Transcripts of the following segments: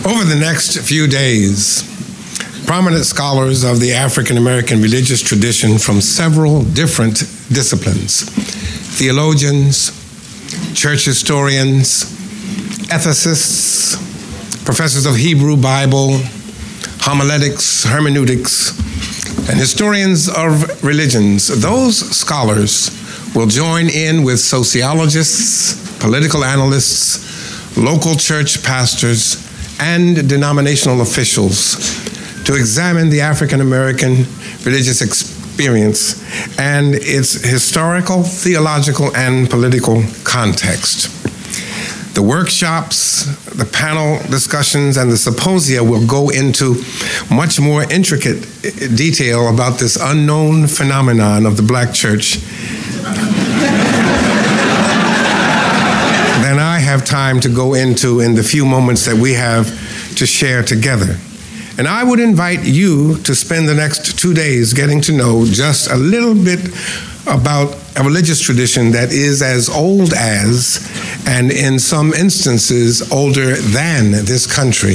Over the next few days, prominent scholars of the African American religious tradition from several different disciplines, theologians, church historians, ethicists, professors of Hebrew Bible, homiletics, hermeneutics, and historians of religions, those scholars will join in with sociologists, political analysts, local church pastors, and denominational officials to examine the African American religious experience and its historical, theological, and political context. The workshops, the panel discussions, and the symposia will go into much more intricate detail about this unknown phenomenon of the Black church than I have time to go into in the few moments that we have to share together. And I would invite you to spend the next 2 days getting to know just a little bit about a religious tradition that is as old as, and in some instances, older than this country.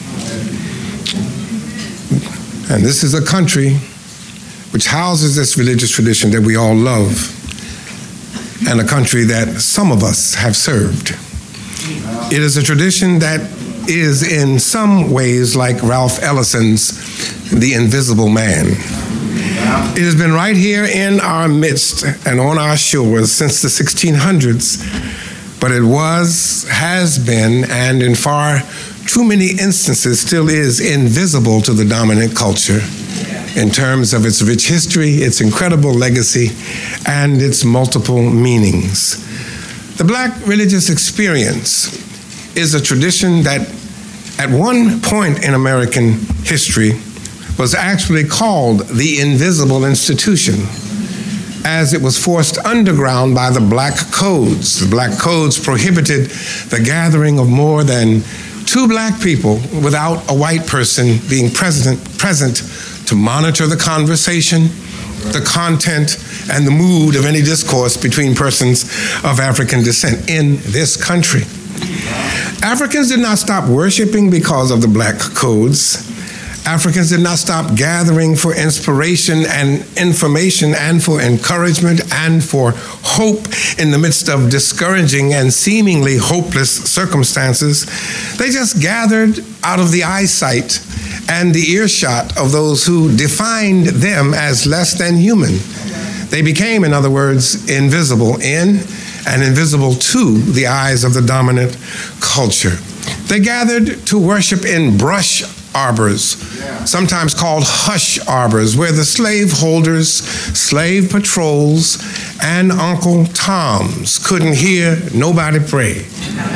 And this is a country which houses this religious tradition that we all love, and a country that some of us have served. It is a tradition that is in some ways like Ralph Ellison's The Invisible Man. It has been right here in our midst and on our shores since the 1600s, but it has been, and in far too many instances still is, invisible to the dominant culture in terms of its rich history, its incredible legacy, and its multiple meanings. The Black religious experience is a tradition that at one point in American history was actually called the Invisible Institution, as it was forced underground by the Black Codes. The Black Codes prohibited the gathering of more than 2 Black people without a white person being present to monitor the conversation, the content, and the mood of any discourse between persons of African descent in this country. Africans did not stop worshiping because of the Black Codes. Africans did not stop gathering for inspiration and information and for encouragement and for hope in the midst of discouraging and seemingly hopeless circumstances. They just gathered out of the eyesight and the earshot of those who defined them as less than human. They became, in other words, invisible in and invisible to the eyes of the dominant culture. They gathered to worship in brush arbors, sometimes called hush arbors, where the slaveholders, slave patrols, and Uncle Toms couldn't hear nobody pray.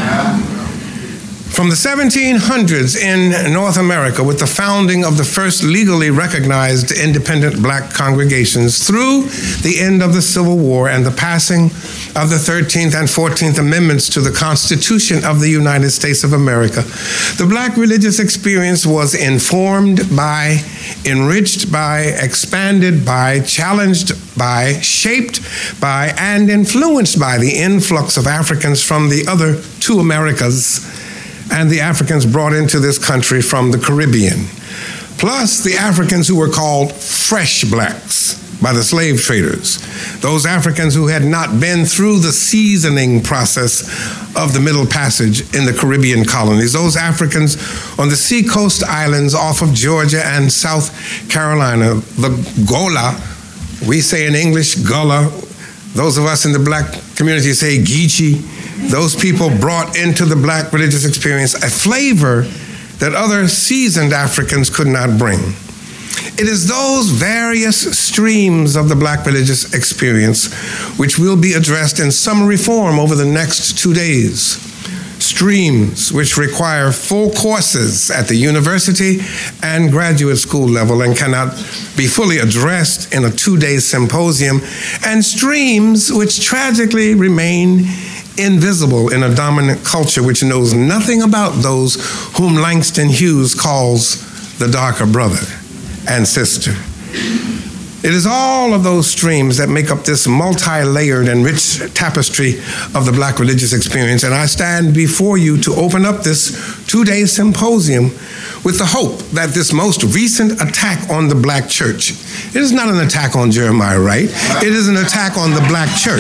From the 1700s in North America, with the founding of the first legally recognized independent Black congregations, through the end of the Civil War and the passing of the 13th and 14th Amendments to the Constitution of the United States of America, the Black religious experience was informed by, enriched by, expanded by, challenged by, shaped by, and influenced by the influx of Africans from the other 2 Americas and the Africans brought into this country from the Caribbean, plus the Africans who were called fresh Blacks by the slave traders, those Africans who had not been through the seasoning process of the Middle Passage in the Caribbean colonies, those Africans on the seacoast islands off of Georgia and South Carolina, the Gola, we say in English Gullah, those of us in the Black community say Geechee. Those people brought into the Black religious experience a flavor that other seasoned Africans could not bring. It is those various streams of the Black religious experience which will be addressed in summary form over the next 2 days. Streams which require full courses at the university and graduate school level and cannot be fully addressed in a 2-day symposium, and streams which tragically remain invisible in a dominant culture which knows nothing about those whom Langston Hughes calls the darker brother and sister. It is all of those streams that make up this multi-layered and rich tapestry of the Black religious experience. And I stand before you to open up this 2-day symposium with the hope that this most recent attack on the Black church, it is not an attack on Jeremiah Wright, it is an attack on the Black church.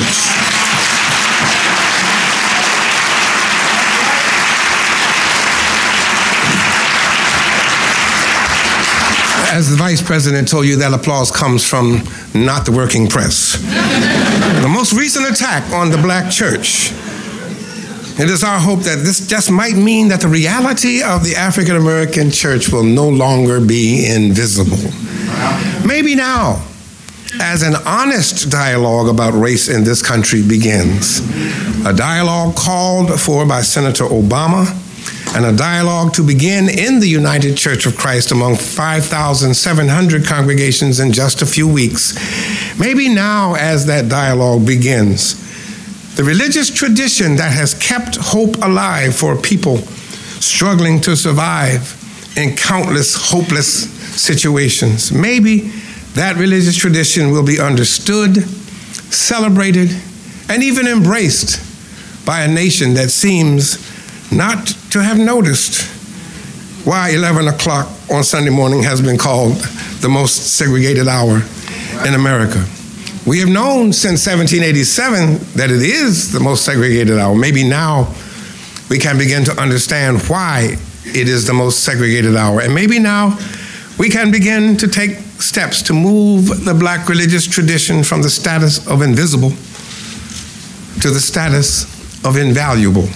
As the Vice President told you, that applause comes from not the working press. The most recent attack on the Black church. It is our hope that this just might mean that the reality of the African American church will no longer be invisible. Maybe now, as an honest dialogue about race in this country begins, a dialogue called for by Senator Obama, and a dialogue to begin in the United Church of Christ among 5,700 congregations in just a few weeks. Maybe now, as that dialogue begins, the religious tradition that has kept hope alive for people struggling to survive in countless hopeless situations, maybe that religious tradition will be understood, celebrated, and even embraced by a nation that seems not to have noticed why 11 o'clock on Sunday morning has been called the most segregated hour in America. We have known since 1787 that it is the most segregated hour. Maybe now we can begin to understand why it is the most segregated hour. And maybe now we can begin to take steps to move the Black religious tradition from the status of invisible to the status of invaluable.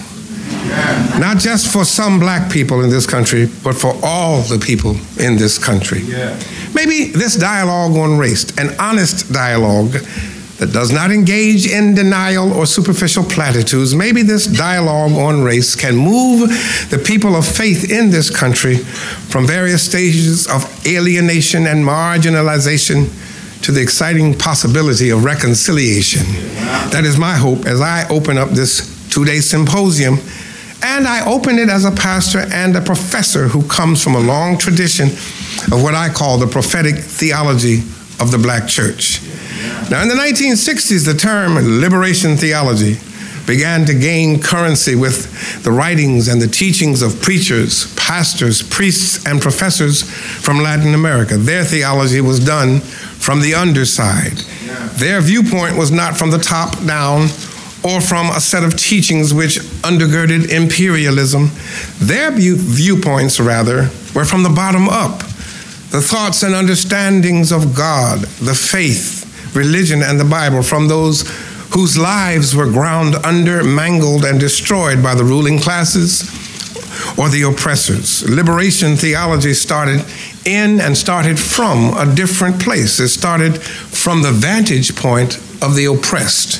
Not just for some Black people in this country, but for all the people in this country. Maybe this dialogue on race, an honest dialogue that does not engage in denial or superficial platitudes, maybe this dialogue on race can move the people of faith in this country from various stages of alienation and marginalization to the exciting possibility of reconciliation. That is my hope as I open up this 2-day symposium. And I open it as a pastor and a professor who comes from a long tradition of what I call the prophetic theology of the Black church. Now, in the 1960s, the term liberation theology began to gain currency with the writings and the teachings of preachers, pastors, priests, and professors from Latin America. Their theology was done from the underside. Their viewpoint was not from the top down or from a set of teachings which undergirded imperialism. Their viewpoints, rather, were from the bottom up. The thoughts and understandings of God, the faith, religion, and the Bible from those whose lives were ground under, mangled, and destroyed by the ruling classes or the oppressors. Liberation theology started in and started from a different place. It started from the vantage point of the oppressed.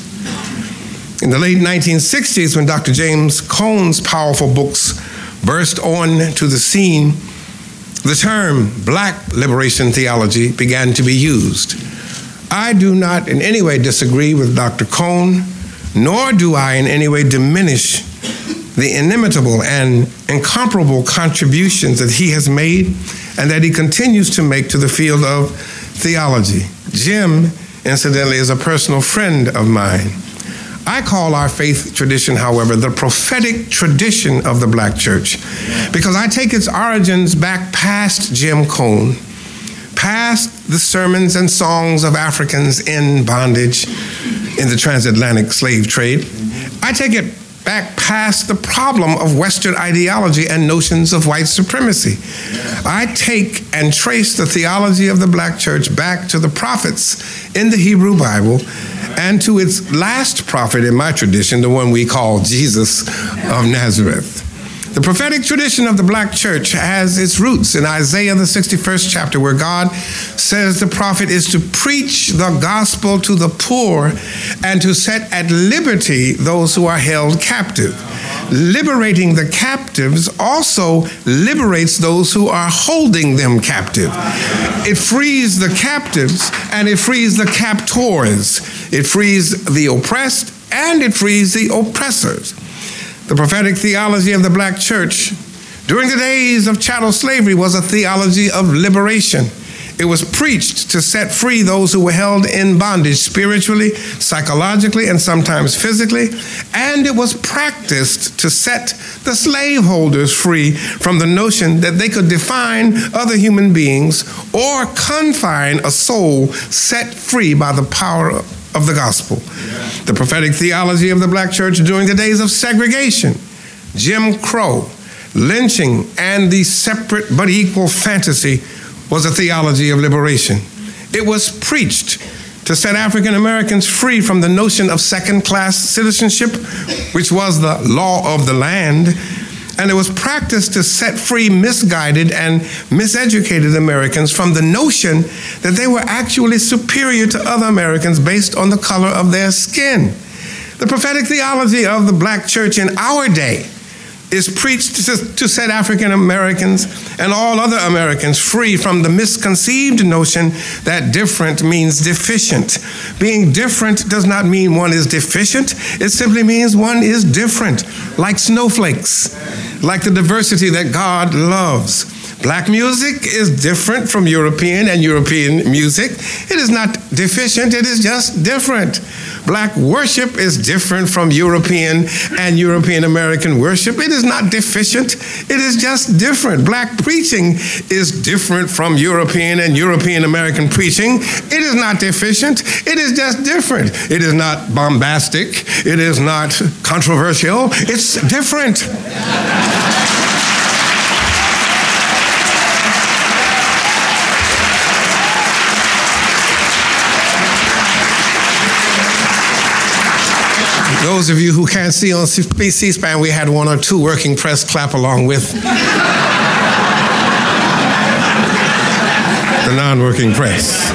In the late 1960s, when Dr. James Cone's powerful books burst onto the scene, the term Black liberation theology began to be used. I do not in any way disagree with Dr. Cone, nor do I in any way diminish the inimitable and incomparable contributions that he has made and that he continues to make to the field of theology. Jim, incidentally, is a personal friend of mine. I call our faith tradition, however, the prophetic tradition of the Black church, because I take its origins back past Jim Cone, past the sermons and songs of Africans in bondage in the transatlantic slave trade. I take it back past the problem of Western ideology and notions of white supremacy. I take and trace the theology of the Black church back to the prophets in the Hebrew Bible and to its last prophet in my tradition, the one we call Jesus of Nazareth. The prophetic tradition of the Black church has its roots in Isaiah, the 61st chapter, where God says the prophet is to preach the gospel to the poor and to set at liberty those who are held captive. Liberating the captives also liberates those who are holding them captive. It frees the captives and it frees the captors. It frees the oppressed and it frees the oppressors. The prophetic theology of the Black church during the days of chattel slavery was a theology of liberation. It was preached to set free those who were held in bondage spiritually, psychologically, and sometimes physically. And it was practiced to set the slaveholders free from the notion that they could define other human beings or confine a soul set free by the power of the gospel. The prophetic theology of the black church during the days of segregation, Jim Crow, lynching, and the separate but equal fantasy was a theology of liberation. It was preached to set African Americans free from the notion of second-class citizenship, which was the law of the land, and it was practiced to set free misguided and miseducated Americans from the notion that they were actually superior to other Americans based on the color of their skin. The prophetic theology of the black church in our day is preached to set African Americans and all other Americans free from the misconceived notion that different means deficient. Being different does not mean one is deficient. It simply means one is different, like snowflakes, like the diversity that God loves. Black music is different from European and European music. It is not deficient, it is just different. Black worship is different from European and European American worship. It is not deficient, it is just different. Black preaching is different from European and European American preaching. It is not deficient, it is just different. It is not bombastic, it is not controversial, it's different. Those of you who can't see on C-SPAN, we had one or two working press clap along with the non-working press.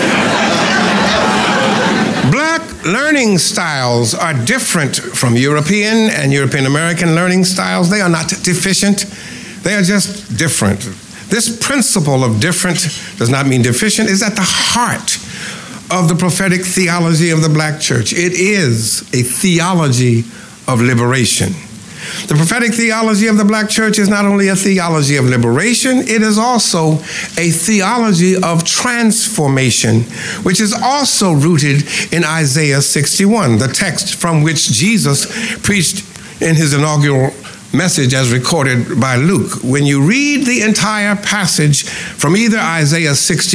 Black learning styles are different from European and European American learning styles. They are not deficient, they are just different. This principle of different does not mean deficient, is at the heart of the prophetic theology of the black church. It is a theology of liberation. The prophetic theology of the black church is not only a theology of liberation, it is also a theology of transformation, which is also rooted in Isaiah 61, the text from which Jesus preached in his inaugural message as recorded by Luke. When you read the entire passage from either Isaiah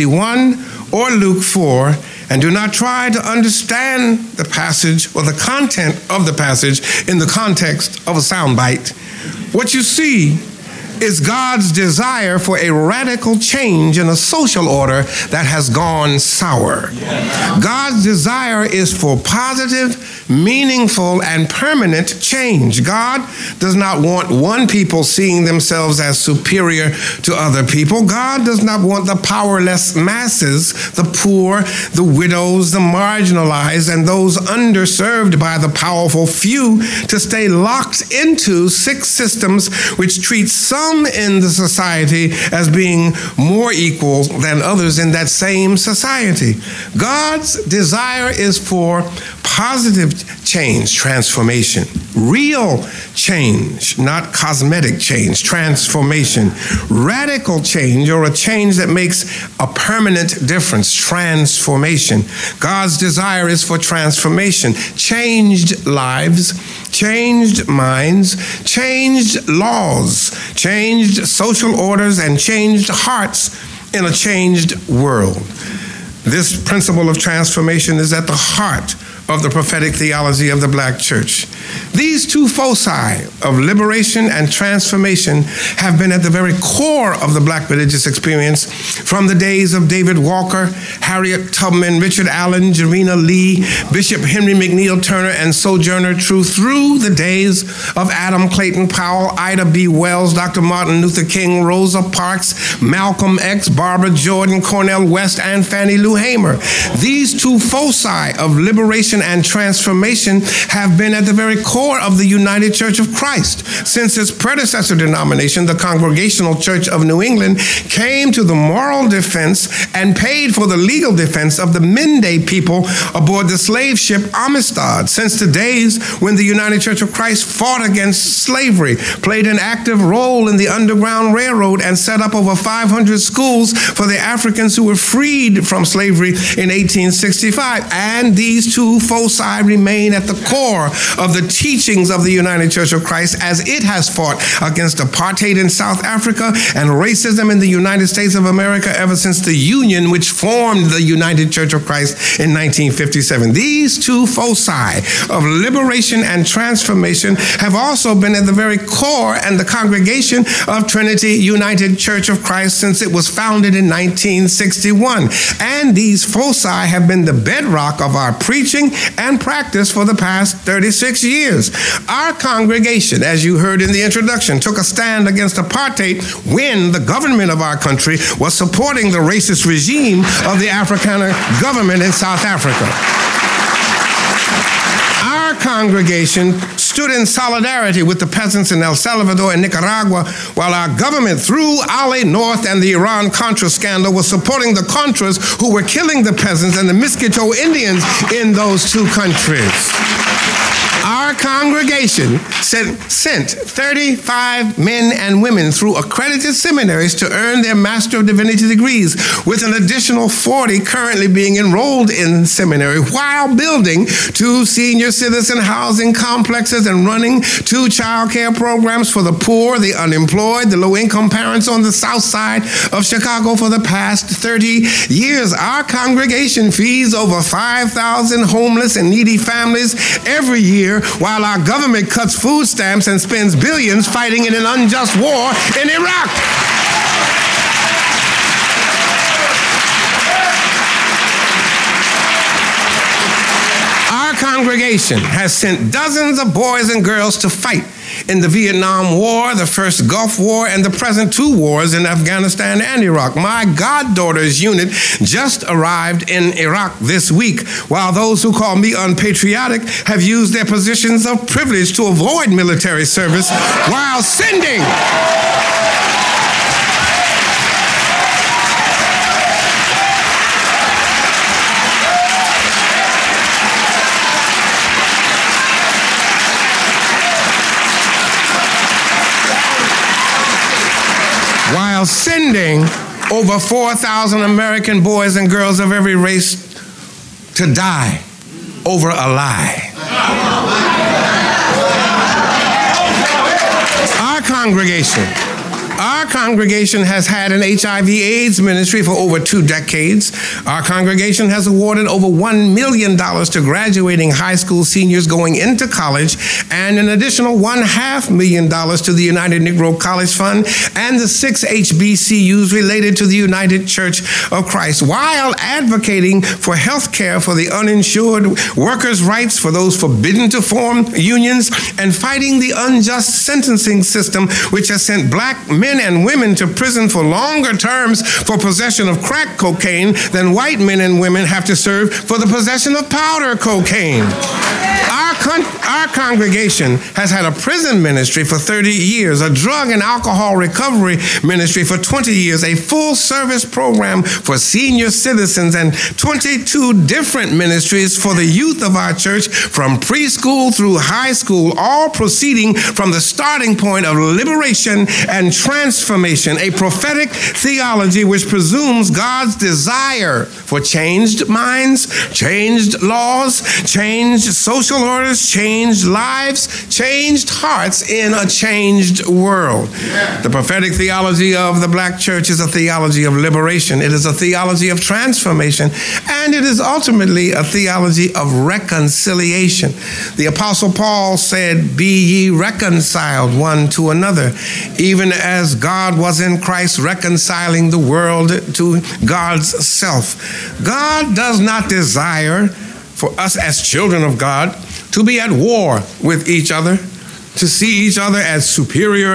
61 or Luke 4, and do not try to understand the passage or the content of the passage in the context of a soundbite, what you see is God's desire for a radical change in a social order that has gone sour. God's desire is for positive, meaningful, and permanent change. God does not want one people seeing themselves as superior to other people. God does not want the powerless masses, the poor, the widows, the marginalized, and those underserved by the powerful few to stay locked into sick systems which treat some in the society as being more equal than others in that same society. God's desire is for positive change, transformation, real change, not cosmetic change, transformation, radical change, or a change that makes a permanent difference, transformation. God's desire is for transformation, changed lives, changed minds, changed laws, changed social orders, and changed hearts in a changed world. This principle of transformation is at the heart of the prophetic theology of the black church. These two foci of liberation and transformation have been at the very core of the black religious experience from the days of David Walker, Harriet Tubman, Richard Allen, Jarena Lee, Bishop Henry McNeil Turner, and Sojourner Truth, through the days of Adam Clayton Powell, Ida B. Wells, Dr. Martin Luther King, Rosa Parks, Malcolm X, Barbara Jordan, Cornel West, and Fannie Lou Hamer. These two foci of liberation liberation and transformation have been at the very core of the United Church of Christ. Since its predecessor denomination, the Congregational Church of New England, came to the moral defense and paid for the legal defense of the Mende people aboard the slave ship Amistad. Since the days when the United Church of Christ fought against slavery, played an active role in the Underground Railroad, and set up over 500 schools for the Africans who were freed from slavery in 1865. And these two foci remain at the core of the teachings of the United Church of Christ, as it has fought against apartheid in South Africa and racism in the United States of America ever since the Union, which formed the United Church of Christ in 1957. These two foci of liberation and transformation have also been at the very core and the congregation of Trinity United Church of Christ since it was founded in 1961. And these foci have been the bedrock of our preaching and practice for the past 36 years. Our congregation, as you heard in the introduction, took a stand against apartheid when the government of our country was supporting the racist regime of the Afrikaner government in South Africa. Our congregation stood in solidarity with the peasants in El Salvador and Nicaragua, while our government, through Ali North and the Iran-Contra scandal, was supporting the Contras who were killing the peasants and the Miskito Indians in those two countries. Our congregation sent 35 men and women through accredited seminaries to earn their Master of Divinity degrees, with an additional 40 currently being enrolled in seminary, while building 2 senior citizen housing complexes and running 2 child care programs for the poor, the unemployed, the low-income parents on the south side of Chicago for the past 30 years. Our congregation feeds over 5,000 homeless and needy families every year, while our government cuts food stamps and spends billions fighting in an unjust war in Iraq. Our congregation has sent dozens of boys and girls to fight in the Vietnam War, the first Gulf War, and the present 2 wars in Afghanistan and Iraq. My goddaughter's unit just arrived in Iraq this week, while those who call me unpatriotic have used their positions of privilege to avoid military service while sending over 4,000 American boys and girls of every race to die over a lie. Our congregation has had an HIV/AIDS ministry for over 2 decades. Our congregation has awarded over $1 million to graduating high school seniors going into college, and an additional $1.5 million to the United Negro College Fund and the 6 HBCUs related to the United Church of Christ, while advocating for health care for the uninsured, workers' rights for those forbidden to form unions, and fighting the unjust sentencing system which has sent black men and women to prison for longer terms for possession of crack cocaine than white men and women have to serve for the possession of powder cocaine. Our congregation has had a prison ministry for 30 years, a drug and alcohol recovery ministry for 20 years, a full-service program for senior citizens, and 22 different ministries for the youth of our church, from preschool through high school, all proceeding from the starting point of liberation and transformation, a prophetic theology which presumes God's desire for changed minds, changed laws, changed social orders, changed lives, changed hearts in a changed world. The prophetic theology of the black church is a theology of liberation. It is a theology of transformation, and it is ultimately a theology of reconciliation. The Apostle Paul said, "Be ye reconciled one to another, even as God was in Christ reconciling the world to God's self." God does not desire for us as children of God to be at war with each other, to see each other as superior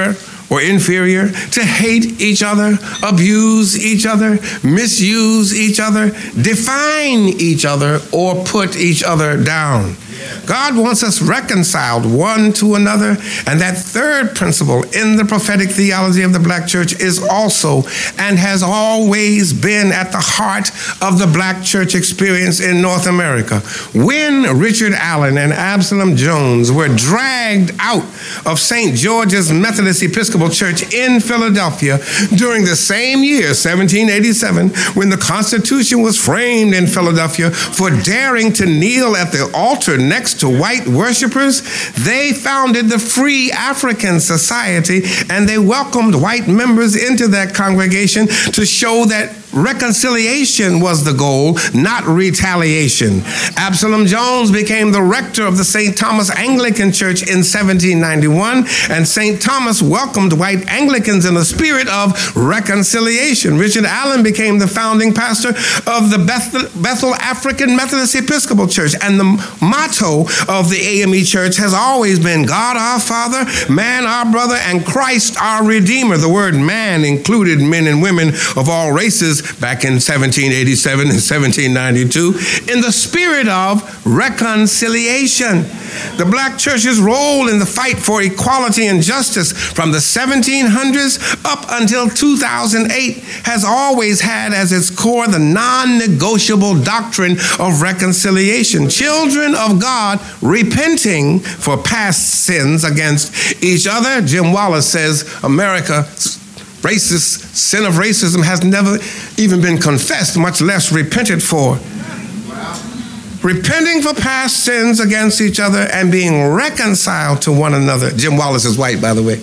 or inferior, to hate each other, abuse each other, misuse each other, define each other, or put each other down. God wants us reconciled one to another, and that third principle in the prophetic theology of the black church is also and has always been at the heart of the black church experience in North America. When Richard Allen and Absalom Jones were dragged out of St. George's Methodist Episcopal Church in Philadelphia during the same year, 1787, when the Constitution was framed in Philadelphia, for daring to kneel at the altar next to white worshipers, they founded the Free African Society, and they welcomed white members into that congregation to show that reconciliation was the goal, not retaliation. Absalom Jones became the rector of the St. Thomas Anglican Church in 1791, and St. Thomas welcomed white Anglicans in a spirit of reconciliation. Richard Allen became the founding pastor of the Bethel African Methodist Episcopal Church, and the motto of the AME Church has always been God our Father, man our brother, and Christ our Redeemer. The word man included men and women of all races back in 1787 and 1792 in the spirit of reconciliation. The black church's role in the fight for equality and justice from the 1700s up until 2008 has always had as its core the non-negotiable doctrine of reconciliation. Children of God repenting for past sins against each other. Jim Wallace says America's sin of racism has never even been confessed, much less repented for. Repenting for past sins against each other and being reconciled to one another. Jim Wallace is white, by the way.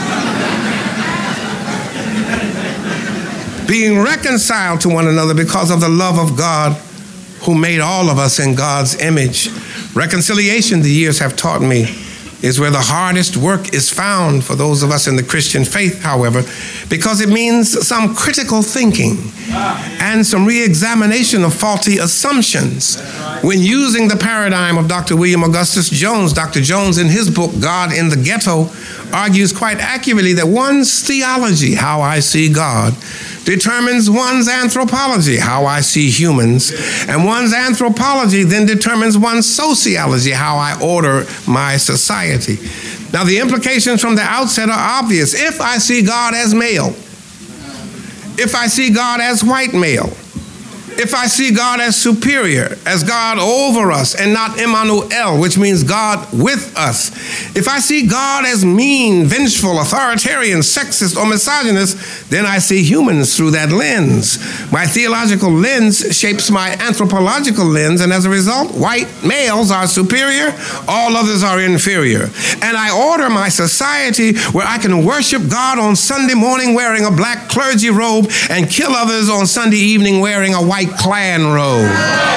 Being reconciled to one another because of the love of God who made all of us in God's image. Reconciliation, the years have taught me, is where the hardest work is found for those of us in the Christian faith, however, because it means some critical thinking and some re-examination of faulty assumptions. When using the paradigm of Dr. William Augustus Jones, Dr. Jones in his book, God in the Ghetto, argues quite accurately that one's theology, how I see God, determines one's anthropology, how I see humans, and one's anthropology then determines one's sociology, how I order my society. Now, the implications from the outset are obvious. If I see God as male, if I see God as white male, if I see God as superior, as God over us and not Emmanuel, which means God with us, if I see God as mean, vengeful, authoritarian, sexist, or misogynist, then I see humans through that lens. My theological lens shapes my anthropological lens, and as a result, white males are superior, all others are inferior. And I order my society where I can worship God on Sunday morning wearing a black clergy robe and kill others on Sunday evening wearing a white Klan robe.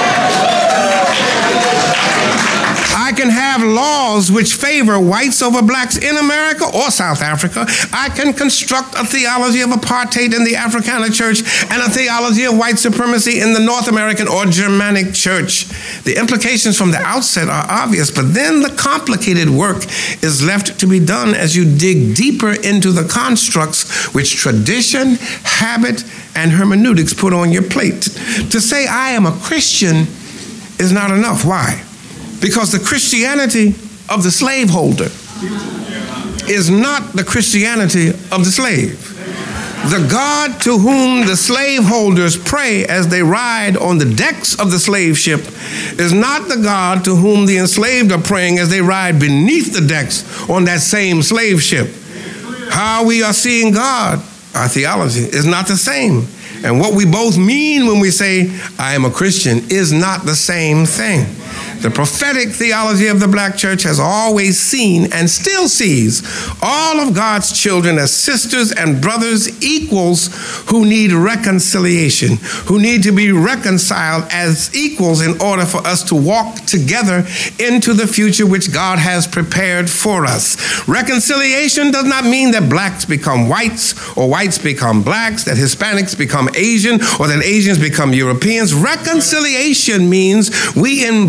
I can have laws which favor whites over blacks in America or South Africa. I can construct a theology of apartheid in the Africana church and a theology of white supremacy in the North American or Germanic church. The implications from the outset are obvious, but then the complicated work is left to be done as you dig deeper into the constructs which tradition, habit, and hermeneutics put on your plate. To say I am a Christian is not enough. Why? Because the Christianity of the slaveholder is not the Christianity of the slave. The God to whom the slaveholders pray as they ride on the decks of the slave ship is not the God to whom the enslaved are praying as they ride beneath the decks on that same slave ship. How we are seeing God, our theology, is not the same. And what we both mean when we say, I am a Christian, is not the same thing. The prophetic theology of the black church has always seen and still sees all of God's children as sisters and brothers, equals who need reconciliation, who need to be reconciled as equals in order for us to walk together into the future which God has prepared for us. Reconciliation does not mean that blacks become whites or whites become blacks, that Hispanics become Asian or that Asians become Europeans. Reconciliation means we embrace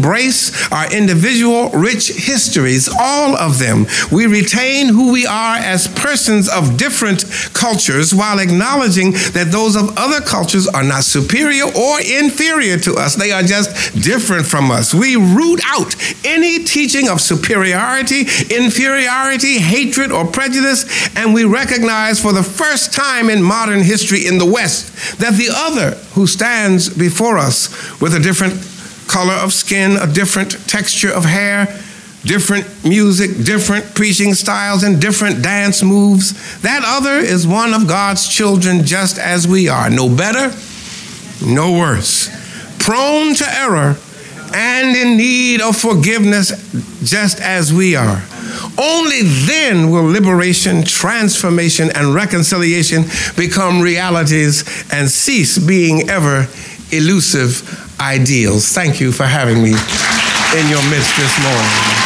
embrace our individual rich histories, all of them. We retain who we are as persons of different cultures while acknowledging that those of other cultures are not superior or inferior to us. They are just different from us. We root out any teaching of superiority, inferiority, hatred, or prejudice, and we recognize for the first time in modern history in the West that the other who stands before us with a different color of skin, a different texture of hair, different music, different preaching styles, and different dance moves, that other is one of God's children just as we are. No better, no worse. Prone to error and in need of forgiveness just as we are. Only then will liberation, transformation, and reconciliation become realities and cease being ever elusive ideals. Thank you for having me in your midst this morning.